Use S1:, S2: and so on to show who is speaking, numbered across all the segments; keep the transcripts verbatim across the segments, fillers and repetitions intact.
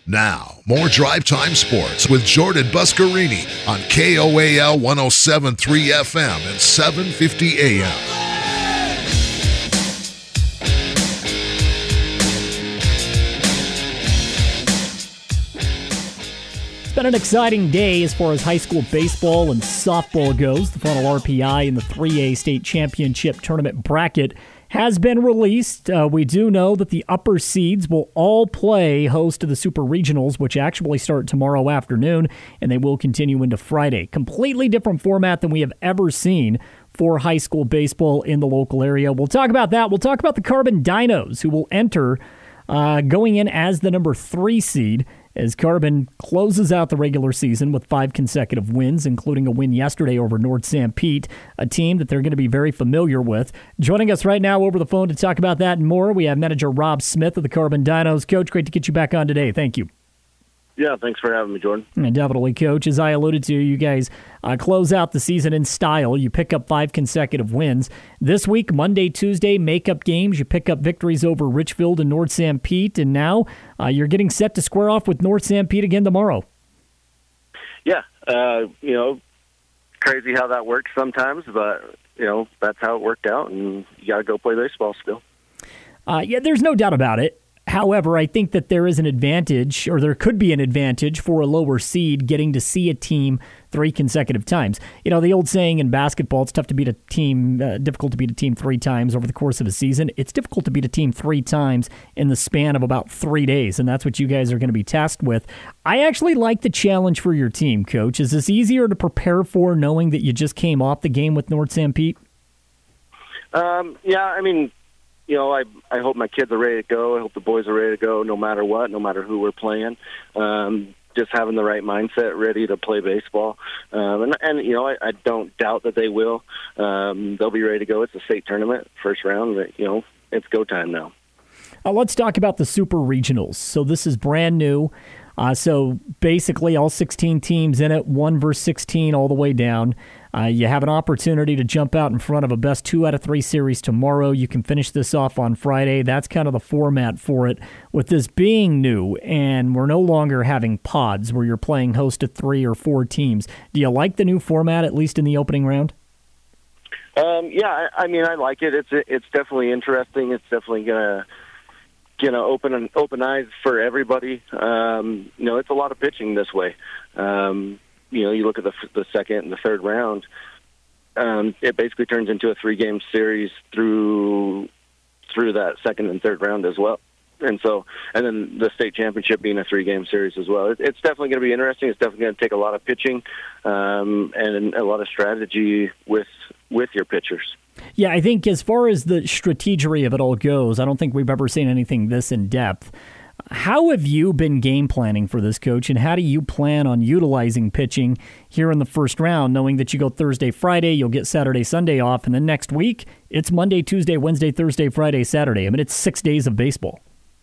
S1: Now, more Drive Time Sports with Jordan Buscarini on K O A L one oh seven point three F M and seven fifty A M.
S2: It's been an exciting day as far as high school baseball and softball goes. The final R P I in the three A state championship tournament bracket has been released. Uh, we do know that the upper seeds will all play host to the Super Regionals, which actually start tomorrow afternoon, and they will continue into Friday. Completely different format than we have ever seen for high school baseball in the local area. We'll talk about that. We'll talk about the Carbon Dinos, who will enter uh, going in as the number three seed, as Carbon closes out the regular season with five consecutive wins, including a win yesterday over North Sanpete, a team that they're going to be very familiar with. Joining us right now over the phone to talk about that and more, we have manager Rob Smith of the Carbon Dinos. Coach, great to get you back on today. Thank you.
S3: Yeah, thanks for having me, Jordan.
S2: And definitely, Coach. As I alluded to, you guys uh, close out the season in style. You pick up five consecutive wins. This week, Monday, Tuesday, make-up games. You pick up victories over Richfield and North Sanpete, and now uh, you're getting set to square off with North Sanpete again tomorrow.
S3: Yeah, uh, you know, crazy how that works sometimes, but, you know, that's how it worked out, and you got to go play baseball still.
S2: Uh, yeah, there's no doubt about it. However, I think that there is an advantage, or there could be an advantage for a lower seed getting to see a team three consecutive times. You know, the old saying in basketball, it's tough to beat a team, uh, difficult to beat a team three times over the course of a season. It's difficult to beat a team three times in the span of about three days, and that's what you guys are going to be tasked with. I actually like the challenge for your team, Coach. Is this easier to prepare for knowing that you just came off the game with North Sanpete?
S3: Um, yeah, I mean, you know, I I hope my kids are ready to go. I hope the boys are ready to go no matter what, no matter who we're playing. Um, just having the right mindset, ready to play baseball. Um, and, and, you know, I, I don't doubt that they will. Um, they'll be ready to go. It's a state tournament, first round. But, you know, it's go time now.
S2: Uh, let's talk about the Super Regionals. So this is brand new. Uh, so basically all sixteen teams in it, one versus sixteen all the way down. Uh, you have an opportunity to jump out in front of a best two out of three series tomorrow. You can finish this off on Friday. That's kind of the format for it. With this being new, and we're no longer having pods where you're playing host to three or four teams. Do you like the new format, at least in the opening round?
S3: Um, yeah, I, I mean, I like it. It's it's definitely interesting. It's definitely gonna you know open an open eyes for everybody. Um, you know, it's a lot of pitching this way. Um, You know, you look at the the second and the third round, um, it basically turns into a three-game series through through that second and third round as well. And so, and then the state championship being a three-game series as well. It, it's definitely going to be interesting. It's definitely going to take a lot of pitching um, and a lot of strategy with with your pitchers.
S2: Yeah, I think as far as the strategery of it all goes, I don't think we've ever seen anything this in depth. How have you been game planning for this, Coach, and how do you plan on utilizing pitching here in the first round, knowing that you go Thursday, Friday, you'll get Saturday, Sunday off, and then next week it's Monday, Tuesday, Wednesday, Thursday, Friday, Saturday. I mean, it's six days of baseball.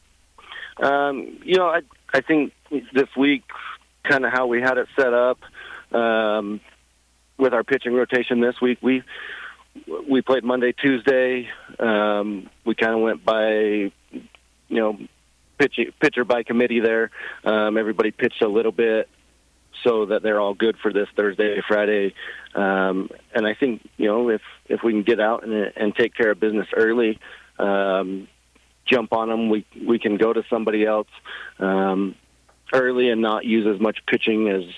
S3: Um, you know, I I think this week, kind of how we had it set up um, with our pitching rotation this week, we we played Monday, Tuesday. Um, we kind of went by, you know, Pitch, pitcher by committee there. Um, everybody pitched a little bit so that they're all good for this Thursday, Friday. Um, and I think, you know, if, if we can get out and, and take care of business early, um, jump on them, we, we can go to somebody else um, early and not use as much pitching as,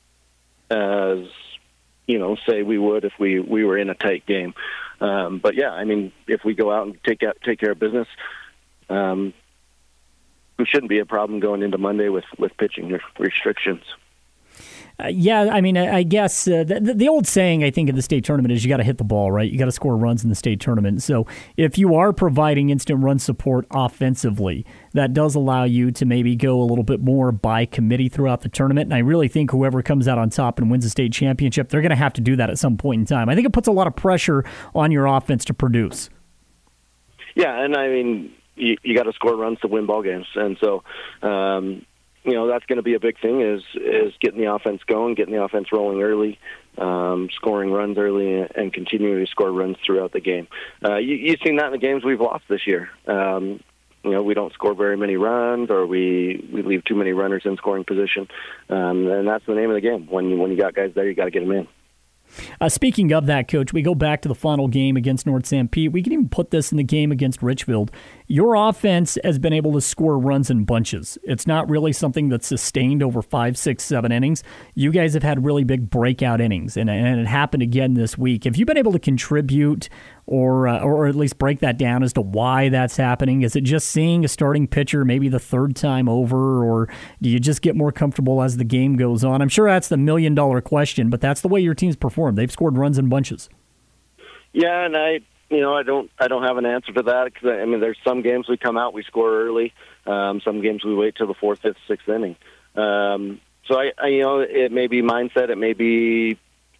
S3: as you know, say we would if we, we were in a tight game. Um, but, yeah, I mean, if we go out and take out, take care of business, um, it shouldn't be a problem going into Monday with, with pitching restrictions.
S2: Uh, yeah, I mean, I, I guess uh, the, the old saying, I think, in the state tournament is you got to hit the ball, right? You got to score runs in the state tournament. So if you are providing instant run support offensively, that does allow you to maybe go a little bit more by committee throughout the tournament. And I really think whoever comes out on top and wins the state championship, they're going to have to do that at some point in time. I think it puts a lot of pressure on your offense to produce.
S3: Yeah, and I mean, you, you got to score runs to win ball games. And so, um, you know, that's going to be a big thing is is getting the offense going, getting the offense rolling early, um, scoring runs early, and continuing to score runs throughout the game. Uh, you, you've seen that in the games we've lost this year. Um, you know, we don't score very many runs, or we, we leave too many runners in scoring position. Um, and that's the name of the game. When you, when you got guys there, you got to get them in.
S2: Uh, speaking of that, Coach, we go back to the final game against North Saint Pete. We can even put this in the game against Richfield. Your offense has been able to score runs in bunches. It's not really something that's sustained over five, six, seven innings. You guys have had really big breakout innings, and, and it happened again this week. Have you been able to contribute or, uh, or at least break that down as to why that's happening? Is it just seeing a starting pitcher maybe the third time over, or do you just get more comfortable as the game goes on? I'm sure that's the million-dollar question, but that's the way your team's performed. They've scored runs in bunches.
S3: Yeah, and I... You know, I don't. I don't have an answer to that because I mean, there's some games we come out, we score early. Um, some games we wait till the fourth, fifth, sixth inning. Um, so I, I, you know, it may be mindset. It may be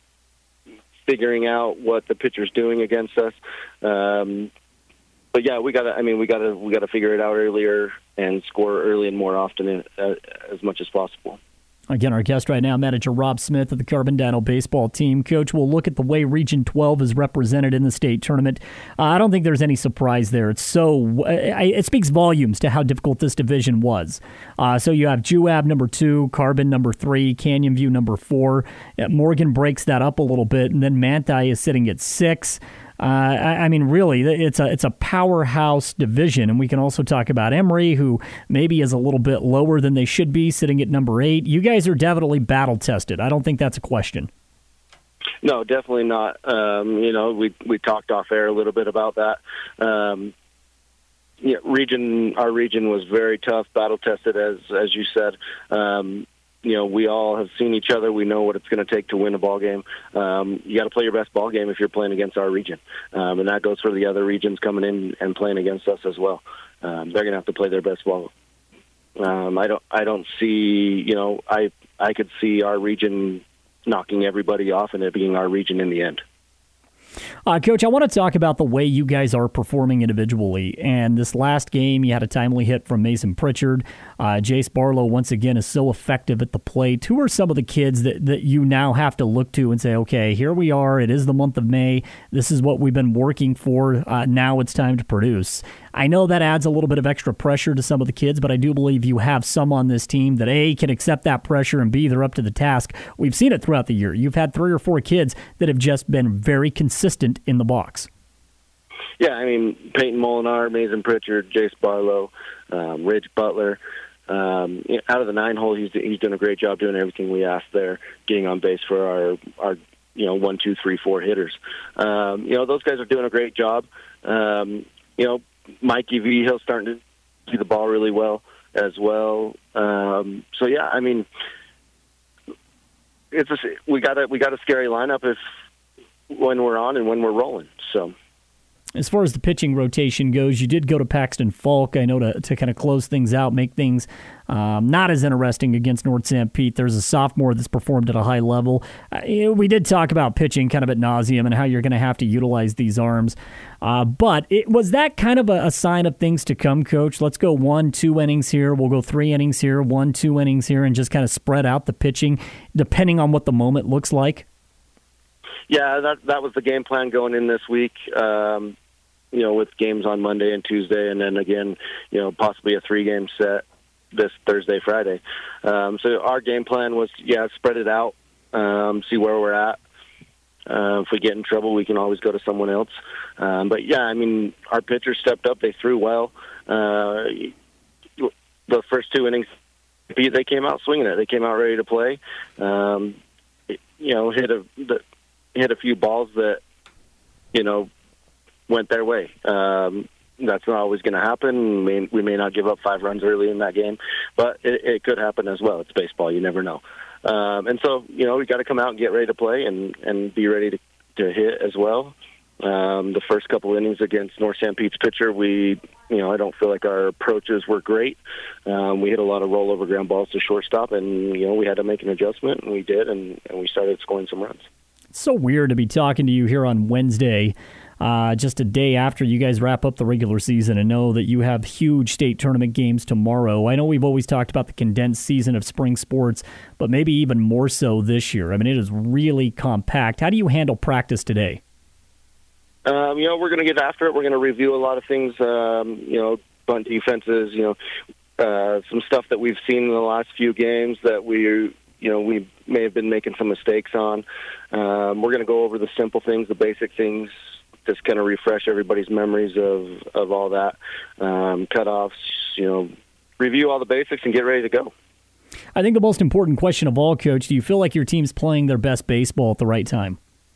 S3: figuring out what the pitcher's doing against us. Um, but yeah, we gotta. I mean, we gotta. We gotta figure it out earlier and score early and more often, uh, as much as possible.
S2: Again, our guest right now, manager Rob Smith of the Carbondale baseball team. Coach, we'll look at the way Region twelve is represented in the state tournament. Uh, I don't think there's any surprise there. It's so I, it speaks volumes to how difficult this division was. Uh, so you have Juab number two, Carbon number three, Canyon View number four. Uh, Morgan breaks that up a little bit, and then Manti is sitting at six. Uh, I, I mean, really, it's a it's a powerhouse division, and we can also talk about Emory, who maybe is a little bit lower than they should be, sitting at number eight. You guys are definitely battle-tested. I don't think that's a question.
S3: No, definitely not. Um, you know, we we talked off air a little bit about that. Um, yeah, region, our region was very tough, battle-tested, as as you said. Um, You know, we all have seen each other. We know what it's going to take to win a ball game. Um, you got to play your best ball game if you're playing against our region, um, and that goes for the other regions coming in and playing against us as well. Um, they're going to have to play their best ball. Um, I don't. I don't see. You know, I I could see our region knocking everybody off, and it being our region in the end.
S2: Uh, Coach, I want to talk about the way you guys are performing individually. And this last game, you had a timely hit from Mason Pritchard. Uh, Jace Barlow, once again, is so effective at the plate. Who are some of the kids that, that you now have to look to and say, okay, here we are. It is the month of May. This is what we've been working for. Uh, now it's time to produce. I know that adds a little bit of extra pressure to some of the kids, but I do believe you have some on this team that, A, can accept that pressure, and B, they're up to the task. We've seen it throughout the year. You've had three or four kids that have just been very consistent in the box.
S3: Yeah, I mean, Peyton Molinar, Mason Pritchard, Jace Barlow, um, Ridge Butler. Um, out of the nine hole, he's he's doing a great job doing everything we asked there, getting on base for our, our you know, one, two, three, four hitters. Um, you know, those guys are doing a great job. Um, you know, Mikey V, he'll starting to see the ball really well as well. Um, so yeah, I mean, it's a, we got a we got a scary lineup if when we're on and when we're rolling. So.
S2: As far as the pitching rotation goes, you did go to Paxton Falk, I know, to, to kind of close things out, make things um, not as interesting against North Saint Pete. There's a sophomore that's performed at a high level. Uh, you know, we did talk about pitching kind of ad nauseum and how you're going to have to utilize these arms. Uh, but it was that kind of a, a sign of things to come, Coach? Let's go one, two innings here. We'll go three innings here, one, two innings here, and just kind of spread out the pitching depending on what the moment looks like?
S3: Yeah, that that was the game plan going in this week. Um, you know, with games on Monday and Tuesday, and then again, you know, possibly a three-game set this Thursday, Friday. Um, so our game plan was, yeah, spread it out, um, see where we're at. Uh, if we get in trouble, we can always go to someone else. Um, but yeah, I mean, our pitchers stepped up; they threw well. Uh, the first two innings, they came out swinging it. They came out ready to play. Um, you know, hit a the, hit a few balls that, you know, went their way. Um, that's not always going to happen. We may, we may not give up five runs early in that game, but it, it could happen as well. It's baseball. You never know. Um, and so, you know, we got to come out and get ready to play and, and be ready to, to hit as well. Um, the first couple innings against North Saint Pete's pitcher, we, you know, I don't feel like our approaches were great. Um, we hit a lot of rollover ground balls to shortstop, and, you know, we had to make an adjustment, and we did, and, and we started scoring some runs.
S2: It's so weird to be talking to you here on Wednesday, uh, just a day after you guys wrap up the regular season, and know that you have huge state tournament games tomorrow. I know we've always talked about the condensed season of spring sports, but maybe even more so this year. I mean, it is really compact. How do you handle practice today?
S3: Um, you know, we're going to get after it. We're going to review a lot of things, um, you know, bunt defenses, you know, uh, some stuff that we've seen in the last few games that we, you know, we may have been making some mistakes on. Um, we're going to go over the simple things, the basic things, just kind of refresh everybody's memories of, of all that. Um, cutoffs, you know, review all the basics and get ready to go.
S2: I think the most important question of all, Coach, do you feel like your team's playing their best baseball at the right time?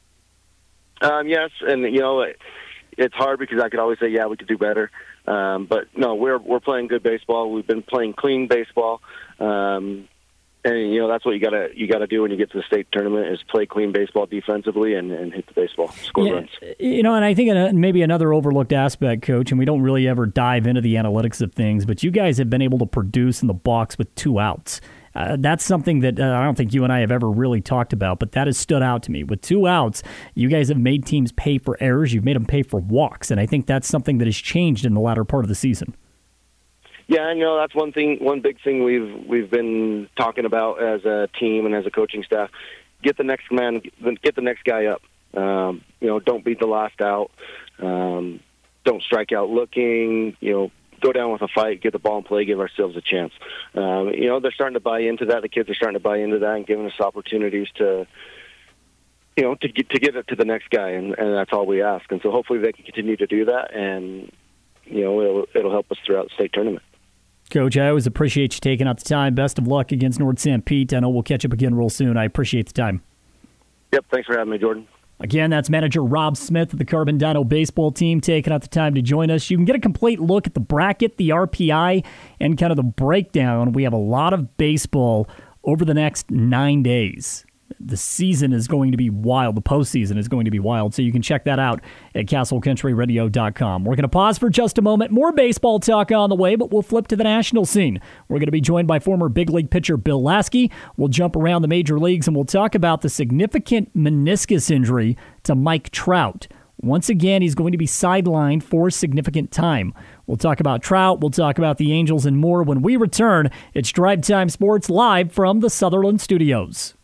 S3: Um, yes, and, you know, it, it's hard because I could always say, yeah, we could do better. Um, but, no, we're we're playing good baseball. We've been playing clean baseball. Um And, you know, that's what you gotta you gotta do when you get to the state tournament is play clean baseball defensively and, and hit the baseball, score
S2: yeah,
S3: runs.
S2: You know, and I think maybe another overlooked aspect, Coach, and we don't really ever dive into the analytics of things, but you guys have been able to produce in the box with two outs. Uh, that's something that uh, I don't think you and I have ever really talked about, but that has stood out to me. With two outs, you guys have made teams pay for errors. You've made them pay for walks, and I think that's something that has changed in the latter part of the season.
S3: Yeah, you know, that's one thing, one big thing we've we've been talking about as a team and as a coaching staff. Get the next man, get the next guy up. Um, you know, don't beat the last out. Um, don't strike out looking. You know, go down with a fight, get the ball in play, give ourselves a chance. Um, you know, they're starting to buy into that. The kids are starting to buy into that and giving us opportunities to, you know, to get to get it to the next guy, and, and that's all we ask. And so hopefully they can continue to do that, and you know, it'll, it'll help us throughout the state tournament.
S2: Coach, I always appreciate you taking out the time. Best of luck against North Saint Pete. I know we'll catch up again real soon. I appreciate the time.
S3: Yep, thanks for having me, Jordan.
S2: Again, that's manager Rob Smith of the Carbon Dino baseball team taking out the time to join us. You can get a complete look at the bracket, the R P I, and kind of the breakdown. We have a lot of baseball over the next nine days. The season is going to be wild. The postseason is going to be wild. So you can check that out at castle country radio dot com. We're going to pause for just a moment. More baseball talk on the way, but we'll flip to the national scene. We're going to be joined by former big league pitcher Bill Lasky. We'll jump around the major leagues, and we'll talk about the significant meniscus injury to Mike Trout. Once again, he's going to be sidelined for significant time. We'll talk about Trout, we'll talk about the Angels, and more when we return. It's Drive Time Sports live from the Sutherland Studios.